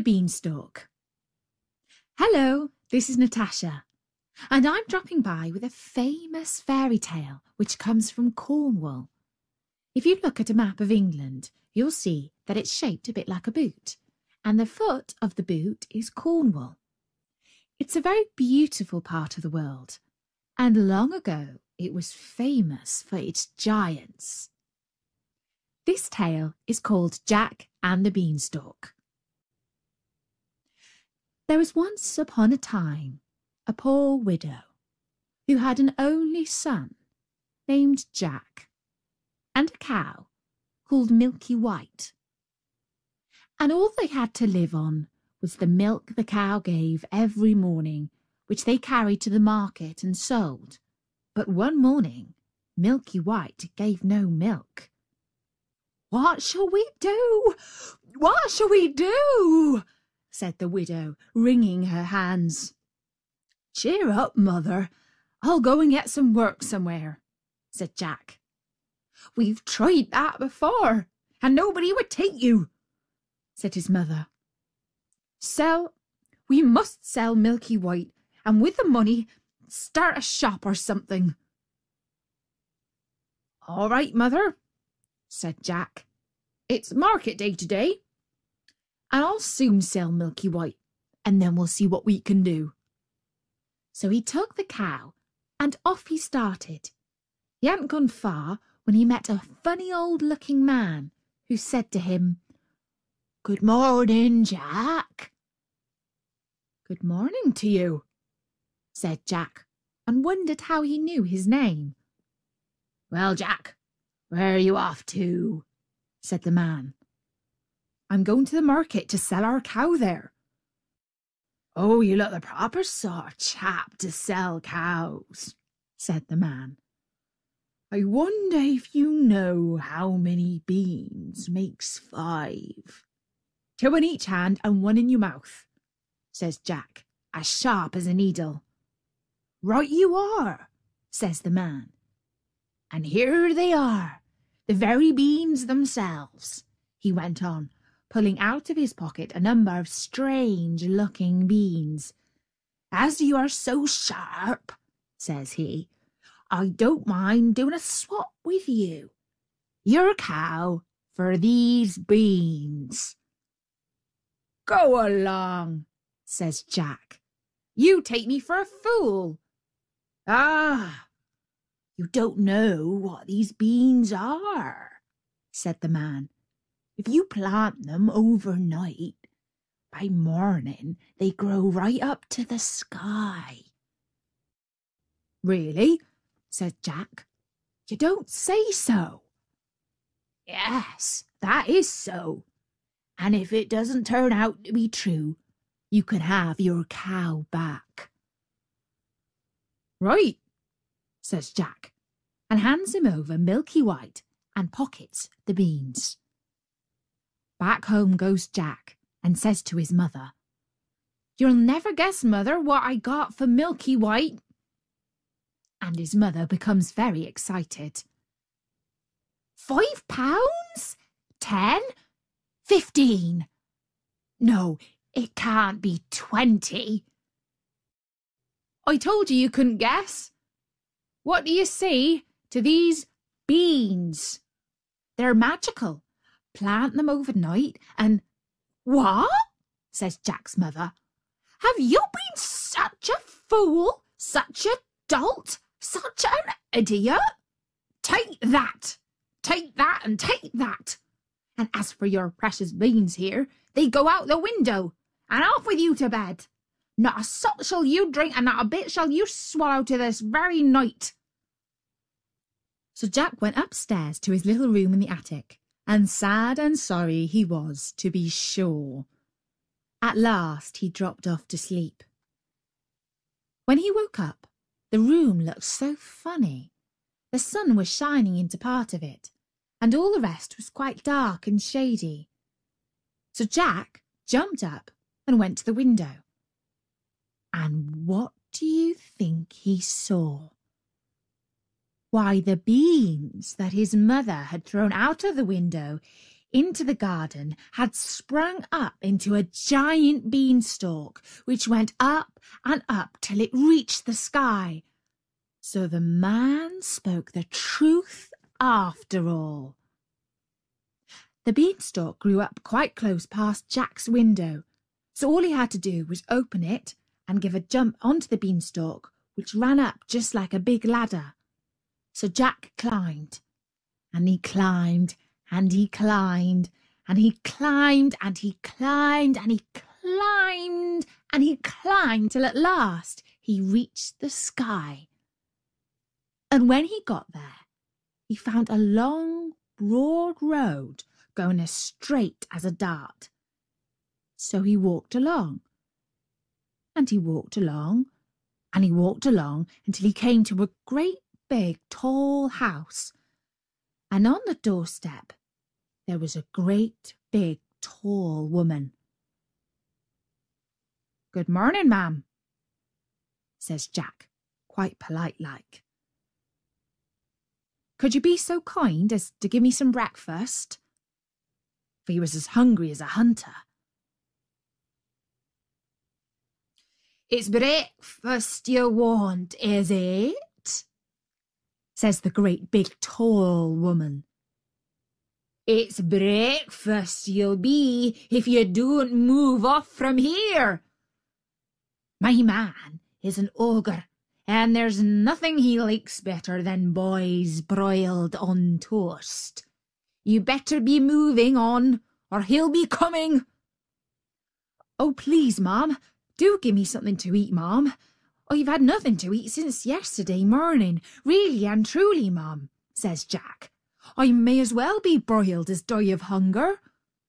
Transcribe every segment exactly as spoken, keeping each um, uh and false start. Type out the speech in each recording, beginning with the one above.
Beanstalk. Hello, this is Natasha, and I'm dropping by with a famous fairy tale which comes from Cornwall. If you look at a map of England, you'll see that it's shaped a bit like a boot, and the foot of the boot is Cornwall. It's a very beautiful part of the world, and long ago it was famous for its giants. This tale is called Jack and the Beanstalk. There was once upon a time a poor widow who had an only son named Jack and a cow called Milky White. And all they had to live on was the milk the cow gave every morning, which they carried to the market and sold. But one morning Milky White gave no milk. "What shall we do? What shall we do?" said the widow, wringing her hands. "Cheer up, mother. I'll go and get some work somewhere," said Jack. "We've tried that before, and nobody would take you," said his mother. "Sell, we must sell Milky White, and with the money, start a shop or something." "All right, mother," said Jack. "It's market day today, and I'll soon sell Milky White, and then we'll see what we can do." So he took the cow, and off he started. He hadn't gone far when he met a funny old-looking man who said to him, "Good morning, Jack." "Good morning to you," said Jack, and wondered how he knew his name. "Well, Jack, where are you off to?" said the man. "I'm going to the market to sell our cow there." "Oh, you look the proper sort of chap to sell cows," said the man. "I wonder if you know how many beans makes five?" "Two in each hand and one in your mouth," says Jack, as sharp as a needle. "Right you are," says the man. "And here they are, the very beans themselves," he went on, pulling out of his pocket a number of strange-looking beans. "As you are so sharp," says he, "I don't mind doing a swap with you. Your cow for these beans." "Go along," says Jack. "You take me for a fool." "Ah, you don't know what these beans are," said the man. "If you plant them overnight, by morning they grow right up to the sky." "Really?" said Jack. "You don't say so." "Yes, that is so. And if it doesn't turn out to be true, you can have your cow back." "Right," says Jack, and hands him over Milky White and pockets the beans. Back home goes Jack and says to his mother, "You'll never guess, mother, what I got for Milky White." And his mother becomes very excited. "Five pounds? Ten? Fifteen? No, it can't be twenty." "I told you you couldn't guess. What do you say to these beans? They're magical. Plant them overnight and—" "What?" says Jack's mother. "Have you been such a fool, such a dolt, such an idiot? Take that, take that, and take that. And as for your precious beans here, they go out the window, and off with you to bed. Not a sup shall you drink, and not a bit shall you swallow to this very night." So Jack went upstairs to his little room in the attic, and sad and sorry he was, to be sure. At last he dropped off to sleep. When he woke up, the room looked so funny. The sun was shining into part of it, and all the rest was quite dark and shady. So Jack jumped up and went to the window. And what do you think he saw? Why, the beans that his mother had thrown out of the window into the garden had sprung up into a giant beanstalk, which went up and up till it reached the sky. So the man spoke the truth after all. The beanstalk grew up quite close past Jack's window, so all he had to do was open it and give a jump onto the beanstalk, which ran up just like a big ladder. So Jack climbed, and he climbed, and he climbed, and he climbed, and he climbed, and he climbed, and he climbed till at last he reached the sky. And when he got there, he found a long, broad road going as straight as a dart. So he walked along, and he walked along, and he walked along until he came to a great big tall house. And on the doorstep there was a great big tall woman. "Good morning, ma'am," says Jack, quite polite-like. "Could you be so kind as to give me some breakfast?" For he was as hungry as a hunter. "It's breakfast you want, is it?" says the great big tall woman. "It's breakfast you'll be if you don't move off from here. My man is an ogre, and there's nothing he likes better than boys broiled on toast. You better be moving on, or he'll be coming." "Oh, please, ma'am, do give me something to eat, ma'am. I've had nothing to eat since yesterday morning, really and truly, ma'am," says Jack. "I may as well be broiled as die of hunger."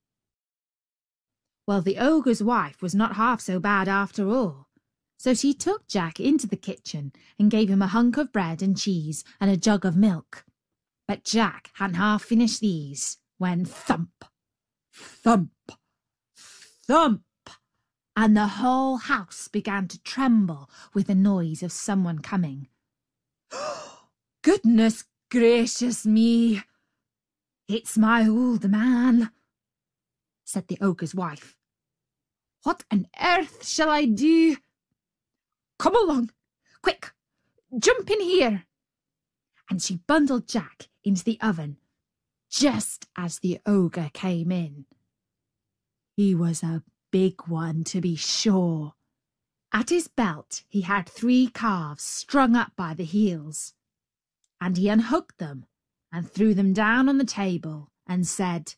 Well, the ogre's wife was not half so bad after all. So she took Jack into the kitchen and gave him a hunk of bread and cheese and a jug of milk. But Jack hadn't half finished these when thump, thump, thump, and the whole house began to tremble with the noise of someone coming. "Goodness gracious me! It's my old man," said the ogre's wife. "What on earth shall I do? Come along, quick, jump in here." And she bundled Jack into the oven just as the ogre came in. He was a big one, to be sure. At his belt he had three calves strung up by the heels, and he unhooked them and threw them down on the table and said,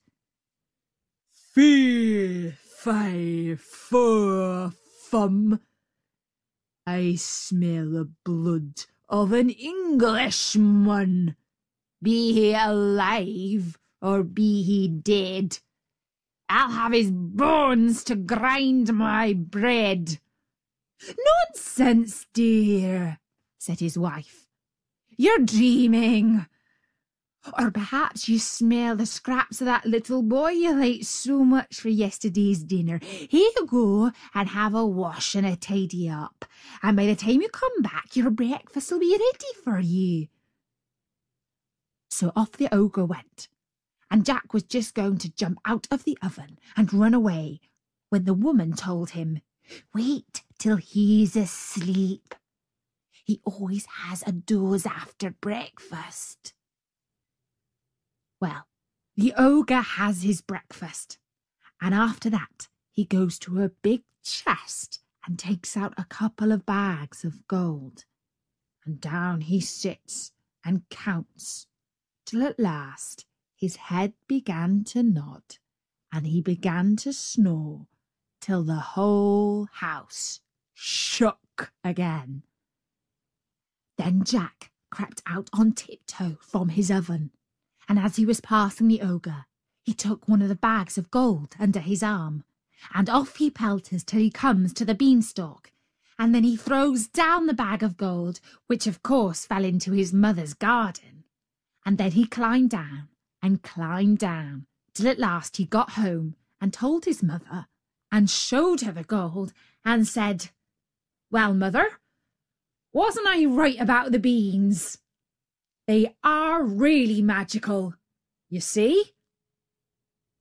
"Fee, fi, fo, fum. I smell the blood of an Englishman. Be he alive or be he dead, I'll have his bones to grind my bread." "Nonsense, dear," said his wife. "You're dreaming. Or perhaps you smell the scraps of that little boy you liked so much for yesterday's dinner. Here you go and have a wash and a tidy up, and by the time you come back your breakfast will be ready for you." So off the ogre went, and Jack was just going to jump out of the oven and run away when the woman told him, "Wait till he's asleep. He always has a doze after breakfast." Well, the ogre has his breakfast, and after that he goes to a big chest and takes out a couple of bags of gold, and down he sits and counts, till at last his head began to nod, and he began to snore, till the whole house shook again. Then Jack crept out on tiptoe from his oven, and as he was passing the ogre, he took one of the bags of gold under his arm, and off he pelters till he comes to the beanstalk, and then he throws down the bag of gold, which of course fell into his mother's garden, and then he climbed down and climbed down, till at last he got home and told his mother, and showed her the gold, and said, "Well, mother, wasn't I right about the beans? They are really magical, you see."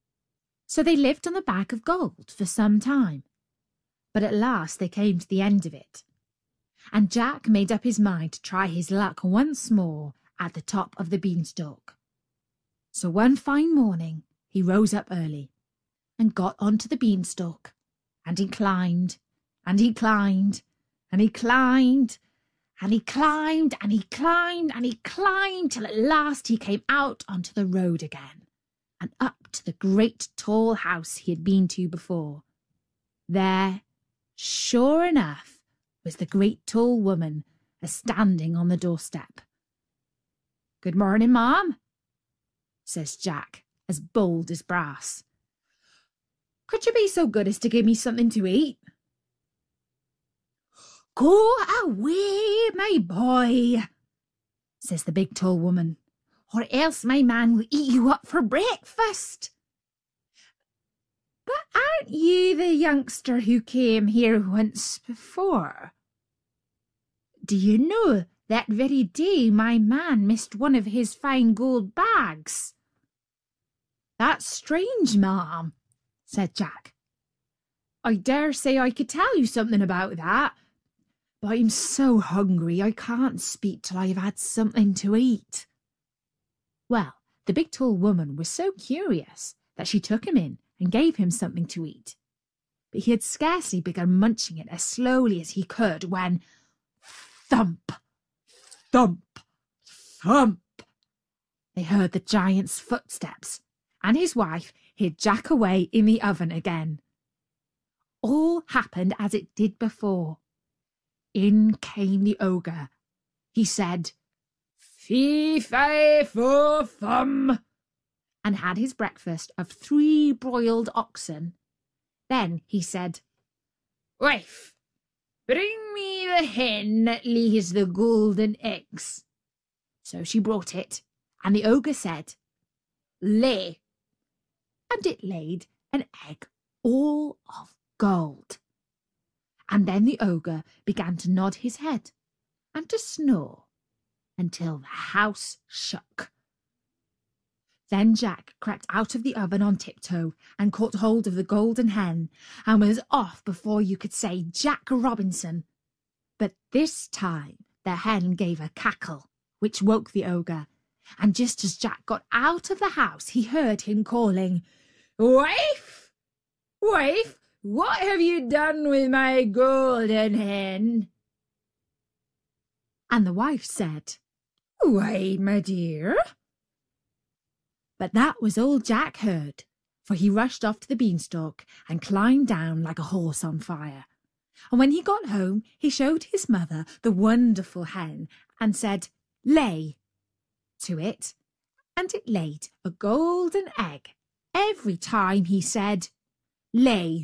So they lived on the bag of gold for some time, but at last they came to the end of it, and Jack made up his mind to try his luck once more at the top of the beanstalk. So one fine morning he rose up early and got onto the beanstalk, and he climbed, and he climbed, and he climbed, and he climbed, and he climbed, and he climbed, till at last he came out onto the road again, and up to the great tall house he had been to before. There, sure enough, was the great tall woman a-standing on the doorstep. "Good morning, ma'am," says Jack, as bold as brass. "Could you be so good as to give me something to eat?" "Go away, my boy," says the big tall woman, "or else my man will eat you up for breakfast." "But aren't you the youngster who came here once before? Do you know that very day my man missed one of his fine gold bags?" "That's strange, ma'am," said Jack. "I dare say I could tell you something about that, but I'm so hungry I can't speak till I have had something to eat." Well, the big tall woman was so curious that she took him in and gave him something to eat. But he had scarcely begun munching it as slowly as he could when thump, thump, thump, they heard the giant's footsteps, and his wife hid Jack away in the oven again. All happened as it did before. In came the ogre. He said, "Fee, fi, fo, fum," and had his breakfast of three broiled oxen. Then he said, "Wife, bring me the hen that lays the golden eggs." So she brought it, and the ogre said, "Lay," and it laid an egg all of gold. And then the ogre began to nod his head and to snore until the house shook. Then Jack crept out of the oven on tiptoe and caught hold of the golden hen and was off before you could say Jack Robinson. But this time the hen gave a cackle, which woke the ogre, and just as Jack got out of the house he heard him calling, "Wife, wife, what have you done with my golden hen?" And the wife said, "Why, my dear?" But that was all Jack heard, for he rushed off to the beanstalk and climbed down like a horse on fire. And when he got home, he showed his mother the wonderful hen and said, "Lay," to it, and it laid a golden egg every time he said, "Lay."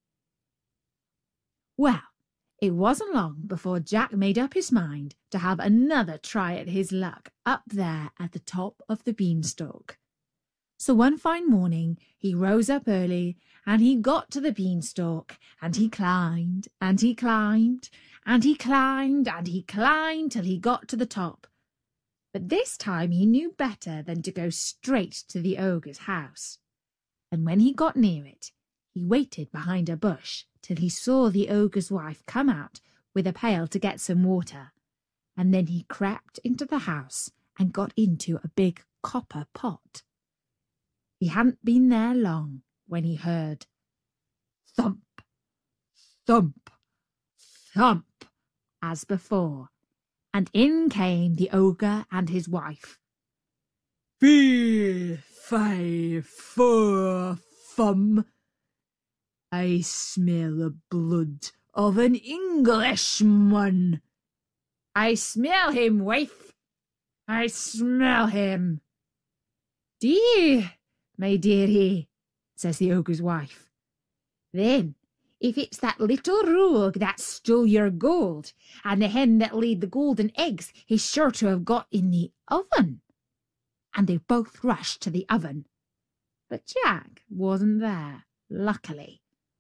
Well, it wasn't long before Jack made up his mind to have another try at his luck up there at the top of the beanstalk. So one fine morning he rose up early, and he got to the beanstalk, and he climbed, and he climbed, and he climbed, and he climbed till he got to the top. But this time he knew better than to go straight to the ogre's house. And when he got near it, he waited behind a bush till he saw the ogre's wife come out with a pail to get some water, and then he crept into the house and got into a big copper pot. He hadn't been there long when he heard thump, thump, thump, as before, and in came the ogre and his wife. "Fee, fi, fo, fum, I smell the blood of an Englishman." "I smell him, wife, I smell him." "Dear, my dearie," says the ogre's wife. "Then, if it's that little rogue that stole your gold, and the hen that laid the golden eggs he's sure to have got in the oven." And they both rushed to the oven. But Jack wasn't there, luckily.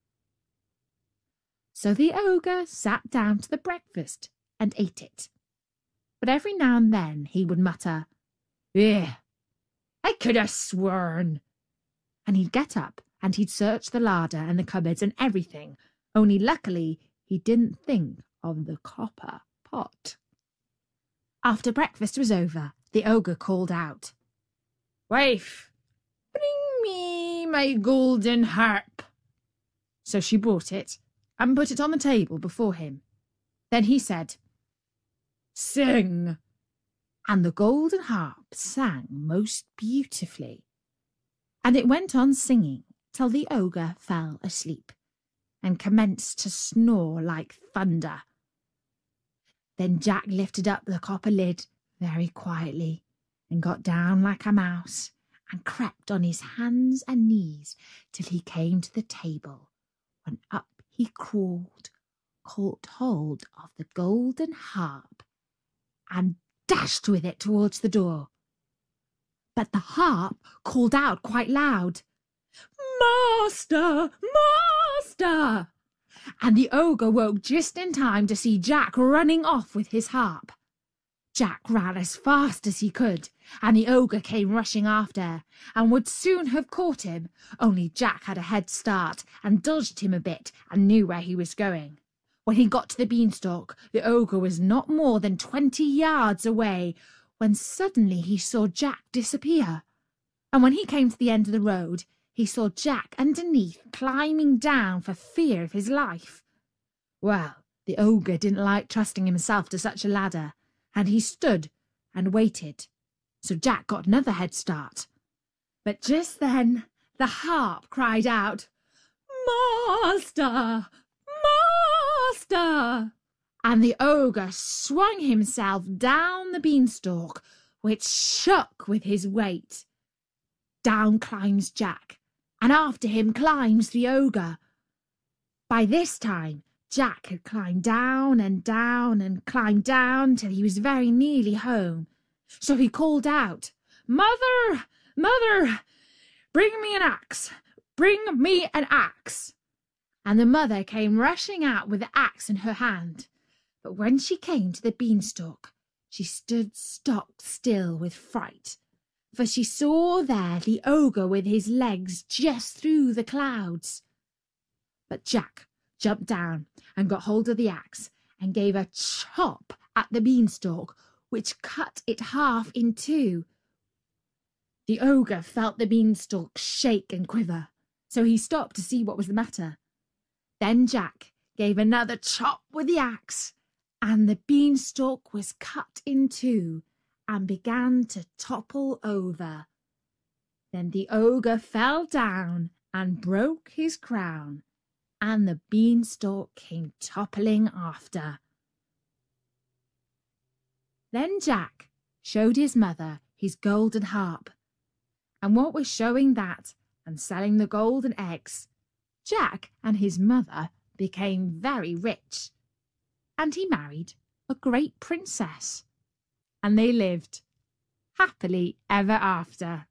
So the ogre sat down to the breakfast and ate it. But every now and then he would mutter, "Eh, I could have sworn," and he'd get up and he'd searched the larder and the cupboards and everything, only luckily he didn't think of the copper pot. After breakfast was over, the ogre called out, "Wife, bring me my golden harp." So she brought it and put it on the table before him. Then he said, "Sing." And the golden harp sang most beautifully. And it went on singing till the ogre fell asleep and commenced to snore like thunder. Then Jack lifted up the copper lid very quietly and got down like a mouse and crept on his hands and knees till he came to the table, when up he crawled, caught hold of the golden harp and dashed with it towards the door. But the harp called out quite loud, "Master! Master!" And the ogre woke just in time to see Jack running off with his harp. Jack ran as fast as he could, and the ogre came rushing after, and would soon have caught him, only Jack had a head start and dodged him a bit and knew where he was going. When he got to the beanstalk, the ogre was not more than twenty yards away, when suddenly he saw Jack disappear. And when he came to the end of the road, he saw Jack underneath climbing down for fear of his life. Well, the ogre didn't like trusting himself to such a ladder, and he stood and waited. So Jack got another head start. But just then the harp cried out, "Master! Master!" And the ogre swung himself down the beanstalk, which shook with his weight. Down climbs Jack, and after him climbs the ogre. By this time, Jack had climbed down and down and climbed down till he was very nearly home. So he called out, "Mother, mother, bring me an axe, bring me an axe." And the mother came rushing out with the axe in her hand. But when she came to the beanstalk, she stood stock still with fright, for she saw there the ogre with his legs just through the clouds. But Jack jumped down and got hold of the axe and gave a chop at the beanstalk, which cut it half in two. The ogre felt the beanstalk shake and quiver, so he stopped to see what was the matter. Then Jack gave another chop with the axe, and the beanstalk was cut in two and began to topple over. Then the ogre fell down and broke his crown, and the beanstalk came toppling after. Then Jack showed his mother his golden harp, and what with showing that and selling the golden eggs, Jack and his mother became very rich, and he married a great princess, and they lived happily ever after.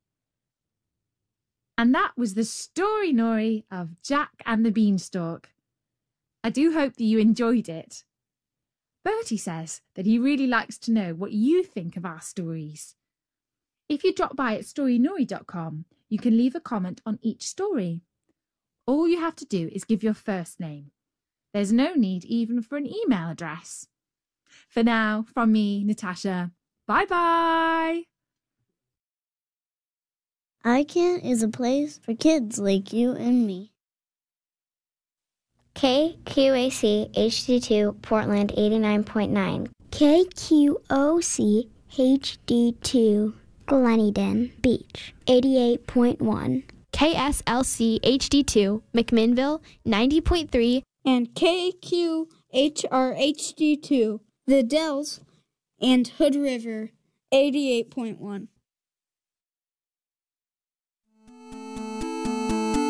And that was the story, Nori, of Jack and the Beanstalk. I do hope that you enjoyed it. Bertie says that he really likes to know what you think of our stories. If you drop by at story nori dot com, you can leave a comment on each story. All you have to do is give your first name. There's no need even for an email address. For now, from me, Natasha, bye-bye! iCan is a place for kids like you and me. K Q A C H D two Portland eighty-nine point nine. K Q O C H D two Gleneden Beach eighty-eight point one. K S L C H D two McMinnville ninety point three. And K Q H R H D two The Dells and Hood River eighty-eight point one.